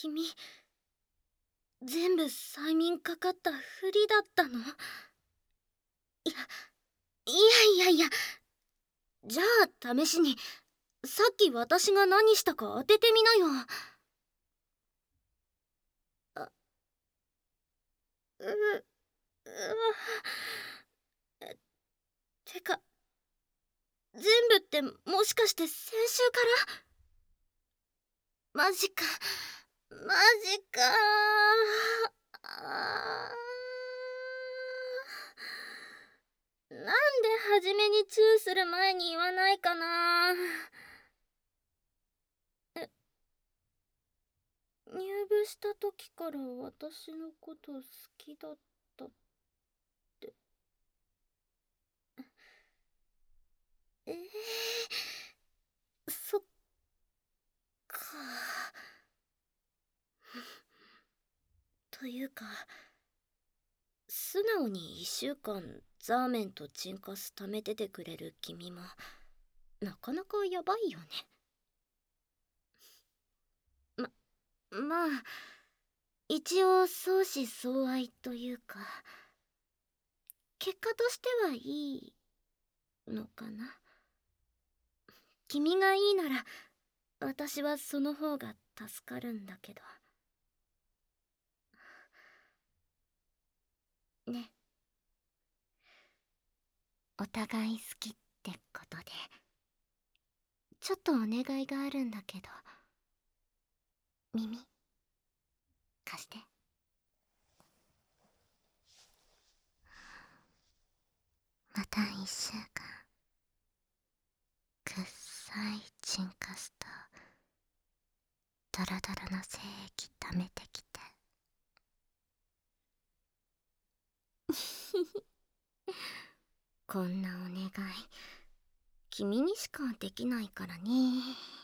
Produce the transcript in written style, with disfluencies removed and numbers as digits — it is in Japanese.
君全部催眠かかったふりだったの？いや、じゃあ試しにさっき私が何したか当ててみなよ。あううわてか全部ってもしかして先週から？マジかマジかあなんで初めにチューする前に言わないかな。え、入部した時から私のこと好きだったって。そっか。というか素直に1週間ザーメンとチンカス貯めててくれる君もなかなかやばいよね。まあ一応相思相愛というか結果としてはいいのかな。君がいいなら私はその方が助かるんだけどね。お互い好きってことでちょっとお願いがあるんだけど、耳貸して。また1週間くっさいチンカスとドロドロの精液溜めてきてこんなお願い君にしかできないからね。